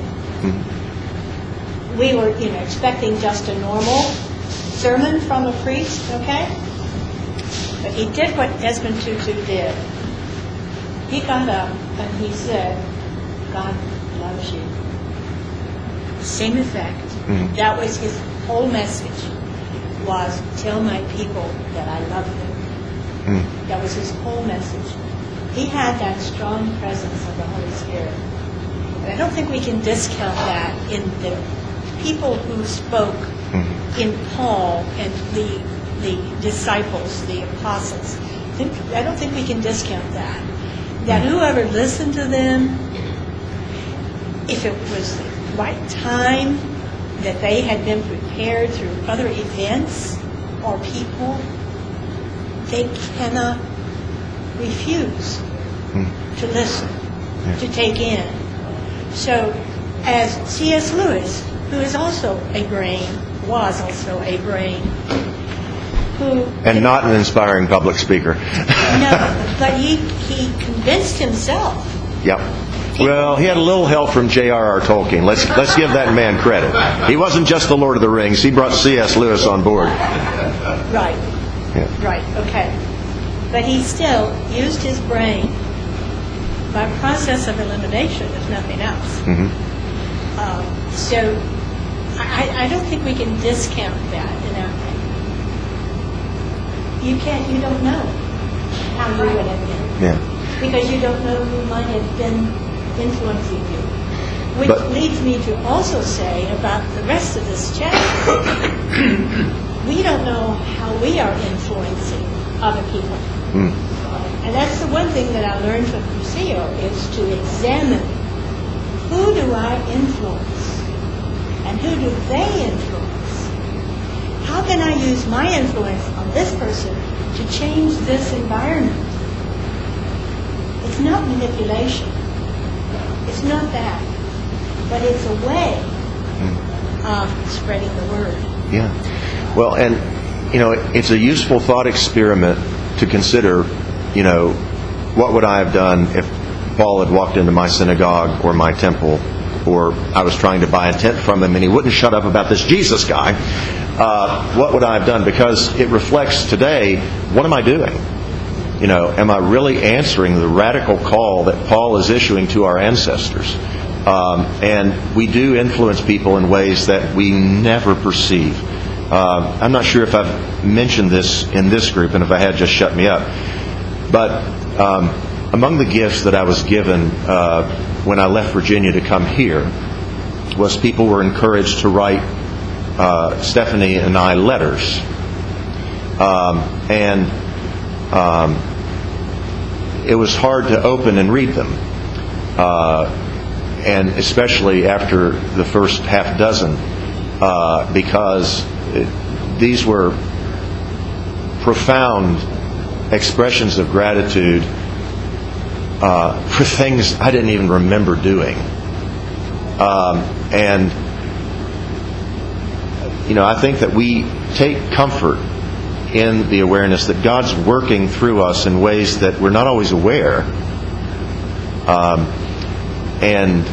Mm-hmm. We were, you know, expecting just a normal sermon from a priest, okay? But he did what Desmond Tutu did. He got up and he said, God loves you. Same effect. Mm-hmm. That was his whole message, was tell my people that I love them. Mm-hmm. That was his whole message. He had that strong presence of the Holy Spirit. And I don't think we can discount that in the people who spoke mm-hmm. in Paul and the the disciples, the apostles. I, think, I don't think we can discount that. That whoever listened to them, if it was the right time, that they had been prepared through other events or people, they cannot refuse to listen, to take in. So, as C S Lewis, who is also a brain, was also a brain, who... And not an inspiring public speaker. No, but he, he convinced himself. Yep. Well, he had a little help from J R R Tolkien. Let's let's give that man credit. He wasn't just the Lord of the Rings. He brought C S Lewis on board. Right. Yeah. Right, okay. But he still used his brain by process of elimination, if nothing else. Mm-hmm. Um, so I, I don't think we can discount that. You know, you can't. You don't know how you would have been, Yeah. because you don't know who might have been influencing you. Which But- leads me to also say about the rest of this chapter, we don't know how we are influencing other people. Mm. And that's the one thing that I learned from Crucio, is to examine who do I influence and who do they influence? How can I use my influence on this person to change this environment? It's not manipulation. It's not that. But it's a way of spreading the word. Yeah. Well, and, you know, it's a useful thought experiment to consider, you know, what would I have done if Paul had walked into my synagogue or my temple, or I was trying to buy a tent from him and he wouldn't shut up about this Jesus guy. Uh, what would I have done? Because it reflects today, what am I doing? You know, am I really answering the radical call that Paul is issuing to our ancestors? Um, and we do influence people in ways that we never perceive. Uh, I'm not sure if I've mentioned this in this group, and if I had, just shut me up. But um, among the gifts that I was given uh, when I left Virginia to come here was people were encouraged to write uh, Stephanie and I letters. Um, and um, it was hard to open and read them. Uh, and especially after the first half dozen, uh, because it, these were profound expressions of gratitude uh, for things I didn't even remember doing. Um, and, you know, I think that we take comfort in the awareness that God's working through us in ways that we're not always aware. Um, and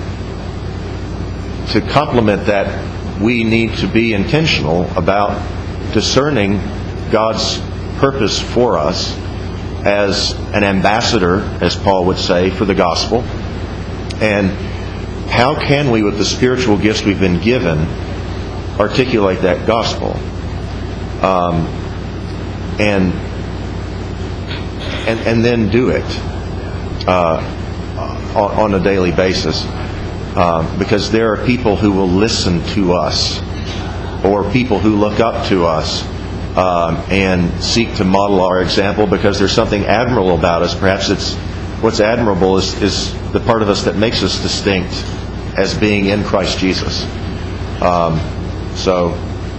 to complement that, we need to be intentional about discerning God's purpose for us as an ambassador, as Paul would say, for the gospel. And how can we, with the spiritual gifts we've been given, articulate that gospel? Um, and, and and then do it uh, on, on a daily basis. Uh, because there are people who will listen to us, or people who look up to us um, and seek to model our example, because there's something admirable about us. Perhaps it's what's admirable is, is the part of us that makes us distinct as being in Christ Jesus. Um, so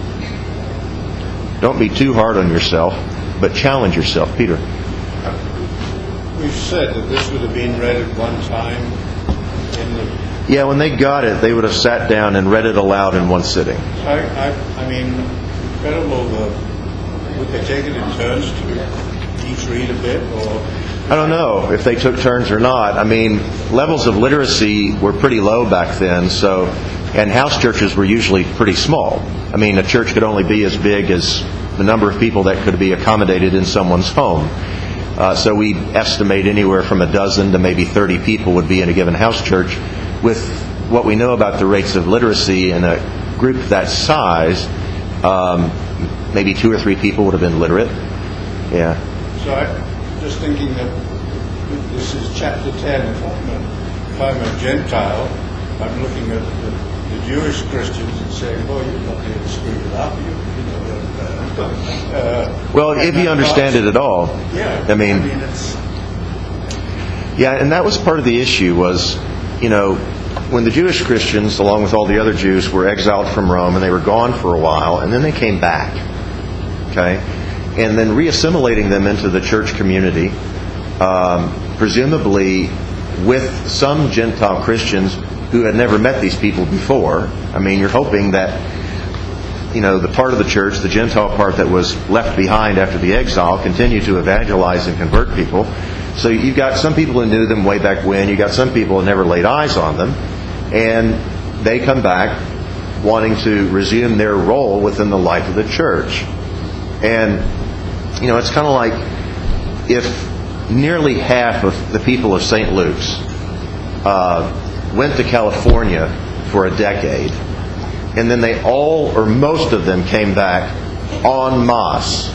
don't be too hard on yourself, but challenge yourself. Peter. We've said that this would have been read at one time in the... Yeah, when they got it, they would have sat down and read it aloud in one sitting. I, I, I mean, incredible. Uh, would they take it in turns to each read a bit, or? I don't know if they took turns or not. I mean, levels of literacy were pretty low back then, so, and house churches were usually pretty small. I mean, a church could only be as big as the number of people that could be accommodated in someone's home. Uh, so we estimate anywhere from a dozen to maybe thirty people would be in a given house church. With what we know about the rates of literacy in a group that size, um, maybe two or three people would have been literate. Yeah. So I'm just thinking that this is chapter ten. If I'm a, if I'm a Gentile, I'm looking at the, the Jewish Christians and saying, "Oh, you're not here to screw it up." You, you know, uh, uh, well, if you understand it at all. Yeah. I mean, I mean it's, yeah, and that was part of the issue was, you know, when the Jewish Christians, along with all the other Jews, were exiled from Rome, and they were gone for a while, and then they came back, okay, and then reassimilating them into the church community, um, presumably with some Gentile Christians who had never met these people before. I mean, you're hoping that, you know, the part of the church, the Gentile part that was left behind after the exile, continue to evangelize and convert people. So you've got some people who knew them way back when. You've got some people who never laid eyes on them. And they come back wanting to resume their role within the life of the church. And, you know, it's kind of like if nearly half of the people of Saint Luke's uh, went to California for a decade, and then they all, or most of them, came back en masse.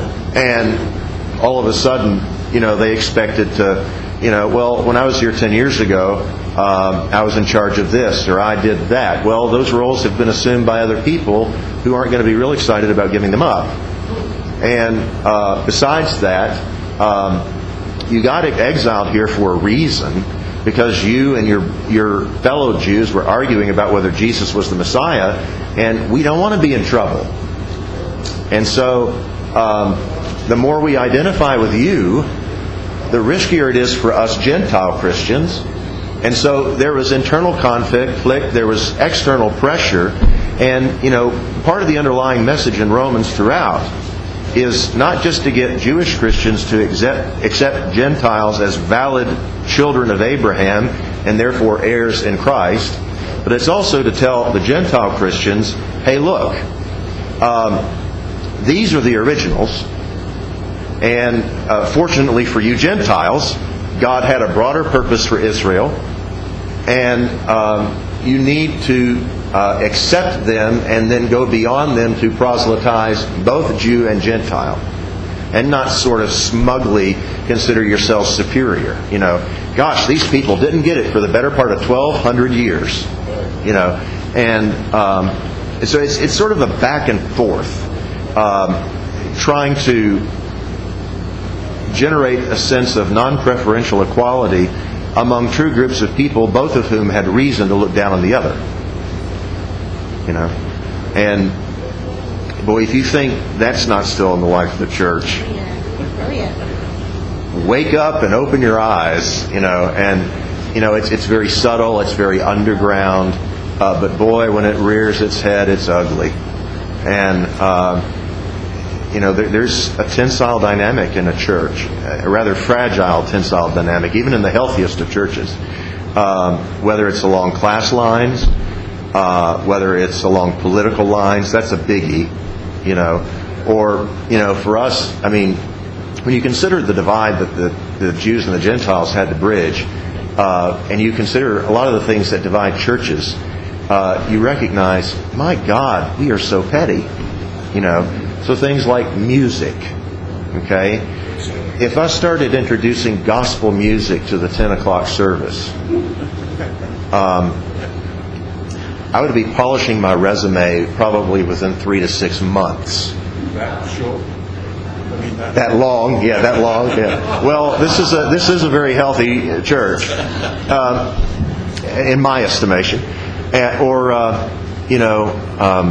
And all of a sudden, you know, they expected to, you know, well, when I was here ten years ago, um, I was in charge of this, or I did that. Well, those roles have been assumed by other people who aren't going to be real excited about giving them up. And uh, besides that, um, you got exiled here for a reason, because you and your your fellow Jews were arguing about whether Jesus was the Messiah, and we don't want to be in trouble. And so, um, the more we identify with you, the riskier it is for us Gentile Christians. And so there was internal conflict, there was external pressure, and, you know, part of the underlying message in Romans throughout is not just to get Jewish Christians to accept, accept Gentiles as valid children of Abraham and therefore heirs in Christ, but it's also to tell the Gentile Christians, hey, look, um, these are the originals, and uh, fortunately for you Gentiles, God had a broader purpose for Israel, and um, you need to uh, accept them and then go beyond them to proselytize both Jew and Gentile, and not sort of smugly consider yourselves superior. You know, gosh, these people didn't get it for the better part of twelve hundred years. You know, and um, so it's it's sort of a back and forth, um, trying to generate a sense of non-preferential equality among true groups of people, both of whom had reason to look down on the other. You know, and boy, if you think that's not still in the life of the church, Oh, yeah. wake up and open your eyes. You know, and you know it's it's very subtle, it's very underground, uh, but boy, when it rears its head, it's ugly. And uh, you know, there, there's a tensile dynamic in a church, a rather fragile tensile dynamic, even in the healthiest of churches. Um, whether it's along class lines, uh, whether it's along political lines, that's a biggie, you know. Or, you know, for us, I mean, when you consider the divide that the, the Jews and the Gentiles had to bridge, uh, and you consider a lot of the things that divide churches, uh, you recognize, my God, we are so petty, you know. So things like music, okay? If I started introducing gospel music to the ten o'clock service, um, I would be polishing my resume probably within three to six months. That short? I mean, that, That long, yeah, that long, yeah. Well, this is a this is a very healthy church, um, in my estimation. Uh, or, uh, you know, um,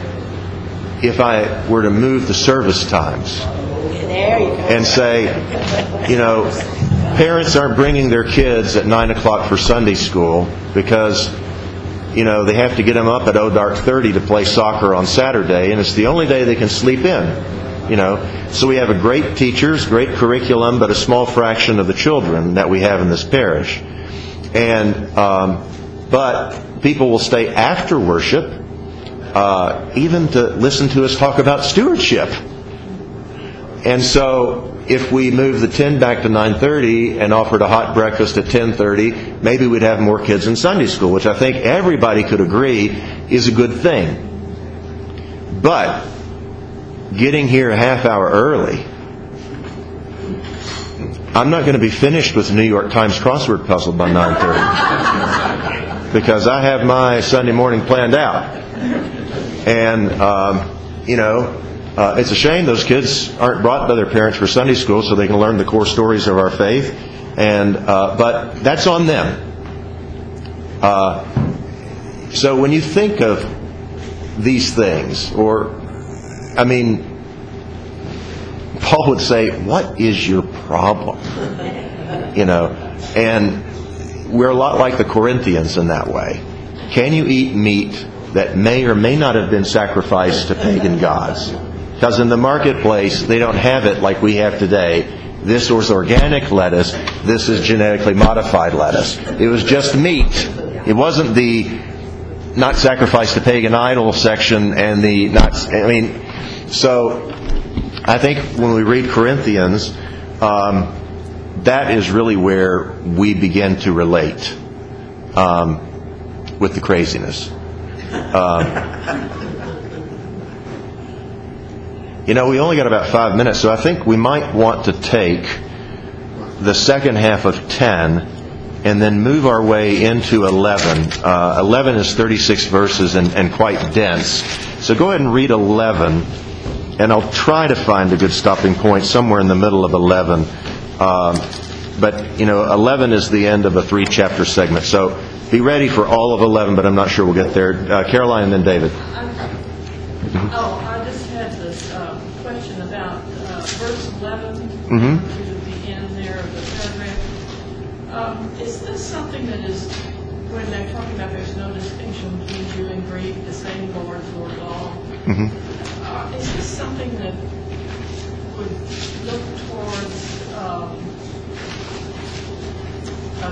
if I were to move the service times There you go. and say, you know, parents aren't bringing their kids at nine o'clock for Sunday school because, you know, they have to get them up at oh dark thirty to play soccer on Saturday, and it's the only day they can sleep in. You know, so we have a great teachers, great curriculum, but a small fraction of the children that we have in this parish. And um, but people will stay after worship, uh, even to listen to us talk about stewardship. And so, if we move the ten back to nine thirty and offered a hot breakfast at ten thirty, maybe we'd have more kids in Sunday school, which I think everybody could agree is a good thing. But getting here a half hour early, I'm not going to be finished with the New York Times crossword puzzle by nine thirty because I have my Sunday morning planned out. And, um, you know, uh, it's a shame those kids aren't brought by their parents for Sunday school so they can learn the core stories of our faith. And uh, but that's on them. Uh, so when you think of these things, or, I mean, Paul would say, what is your problem? You know, and we're a lot like the Corinthians in that way. Can you eat meat that may or may not have been sacrificed to pagan gods? Because in the marketplace, they don't have it like we have today. This was organic lettuce. This is genetically modified lettuce. It was just meat. It wasn't the not sacrificed to pagan idol section and the not... I mean, so I think when we read Corinthians, um, that is really where we begin to relate um, with the craziness. Um, you know, we only got about five minutes, so I think we might want to take the second half of ten and then move our way into eleven. Uh, eleven is thirty-six verses and, and quite dense. So go ahead and read eleven, and I'll try to find a good stopping point somewhere in the middle of eleven. Um, but, you know, eleven is the end of a three-chapter segment. So be ready for all of eleven, but I'm not sure we'll get there. Uh, Caroline and then David. Oh, I just had this uh, question about uh, verse eleven Mm-hmm. to the end there of the paragraph. Um, is this something that is, when they're talking about there's no distinction between Jew and Greek, the same Lord, Lord all, Mm-hmm. uh, is this something that would look towards um, a,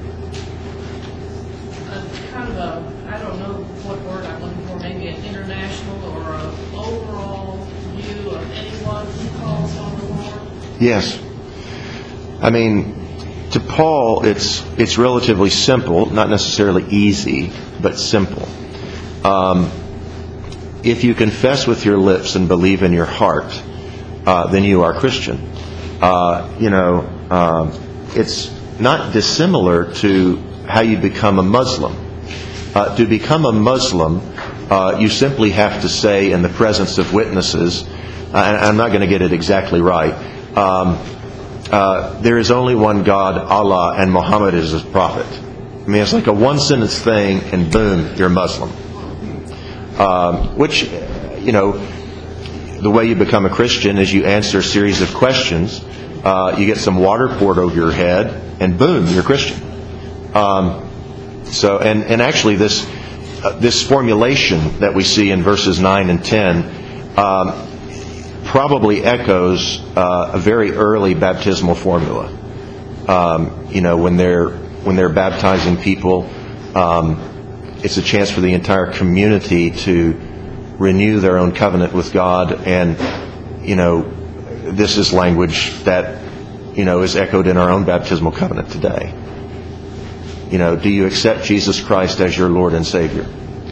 a kind of a, I don't know what word I'm looking for, maybe an international or an overall view of anyone who calls on the Lord? Yes. I mean, to Paul, it's it's relatively simple, not necessarily easy, but simple. Um, if you confess with your lips and believe in your heart, uh, then you are Christian. Uh, you know, um, it's not dissimilar to how you become a Muslim. Uh, to become a Muslim, uh, you simply have to say in the presence of witnesses, uh, and I'm not going to get it exactly right, um, uh, there is only one God, Allah, and Muhammad is his prophet. I mean, it's like a one-sentence thing, and boom, you're Muslim. Um, which, you know, the way you become a Christian is you answer a series of questions, uh, you get some water poured over your head, and boom, you're Christian. Um, so, and, and actually this uh, this formulation that we see in verses nine and ten um, probably echoes uh, a very early baptismal formula. Um, you know, when they're when they're baptizing people, um, it's a chance for the entire community to renew their own covenant with God, and you know, this is language that you know is echoed in our own baptismal covenant today. You know, do you accept Jesus Christ as your Lord and Savior?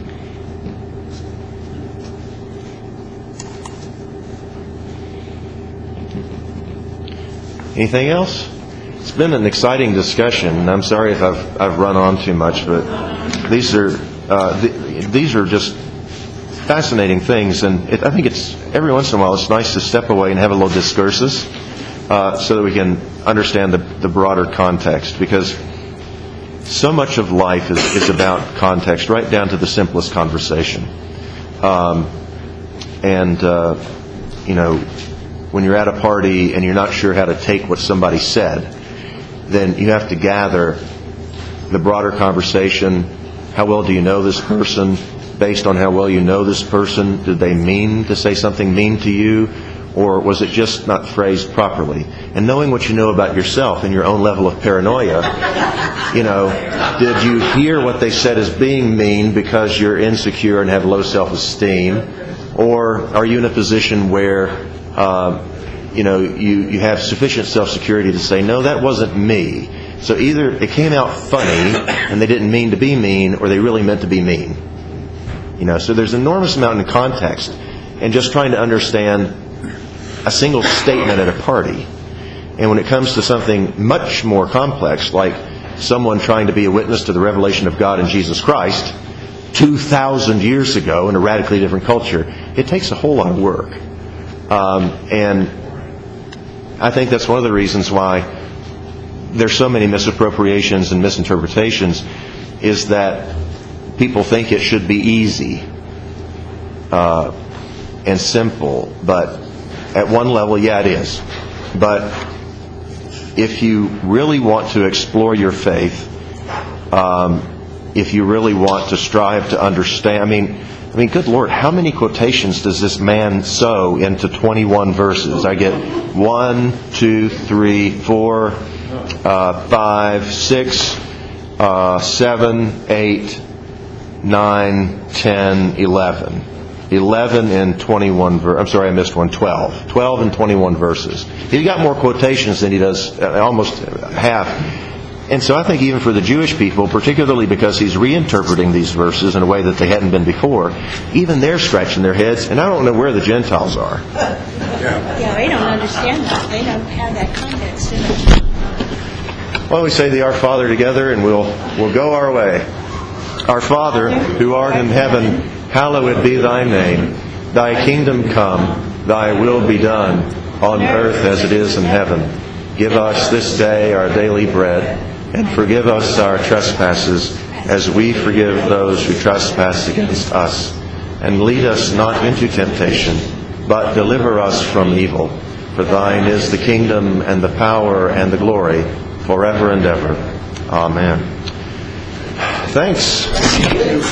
Anything else? It's been an exciting discussion. I'm sorry if I've I've run on too much, but these are uh, th- these are just fascinating things, and it, I think it's every once in a while it's nice to step away and have a little discursus uh, so that we can understand the, the broader context, because so much of life is, is about context, right down to the simplest conversation. Um, and uh, you know, when you're at a party and you're not sure how to take what somebody said, then you have to gather the broader conversation. How well do you know this person? Based on how well you know this person, did they mean to say something mean to you? Or was it just not phrased properly? And knowing what you know about yourself and your own level of paranoia, you know, did you hear what they said as being mean because you're insecure and have low self-esteem? Or are you in a position where, uh, you know, you, you have sufficient self-security to say, no, that wasn't me. So either it came out funny and they didn't mean to be mean, or they really meant to be mean. You know, so there's an enormous amount in context, and just trying to understand a single statement at a party. And when it comes to something much more complex, like someone trying to be a witness to the revelation of God in Jesus Christ two thousand years ago in a radically different culture, it takes a whole lot of work. Um, and I think that's one of the reasons why there's so many misappropriations and misinterpretations, is that people think it should be easy uh, and simple. But at one level, yeah, it is. But if you really want to explore your faith, um, if you really want to strive to understand, I mean, I mean, good Lord, how many quotations does this man sew into twenty-one verses? I get one, two, three, four, uh, five, six, uh, seven, eight, nine, ten, eleven. eleven and twenty-one ver- I'm sorry, I missed one. twelve. twelve and twenty-one verses. He's got more quotations than he does, uh, almost half. And so I think even for the Jewish people, particularly because he's reinterpreting these verses in a way that they hadn't been before, even they're scratching their heads, and I don't know where the Gentiles are. Yeah, they don't understand that. They don't have that context in it. Why don't we say the Our Father together, and we'll we'll go our way. Our Father, who art in heaven, hallowed be thy name. Thy kingdom come, thy will be done, on earth as it is in heaven. Give us this day our daily bread, and forgive us our trespasses, as we forgive those who trespass against us. And lead us not into temptation, but deliver us from evil. For thine is the kingdom, and the power, and the glory, forever and ever. Amen. Thanks.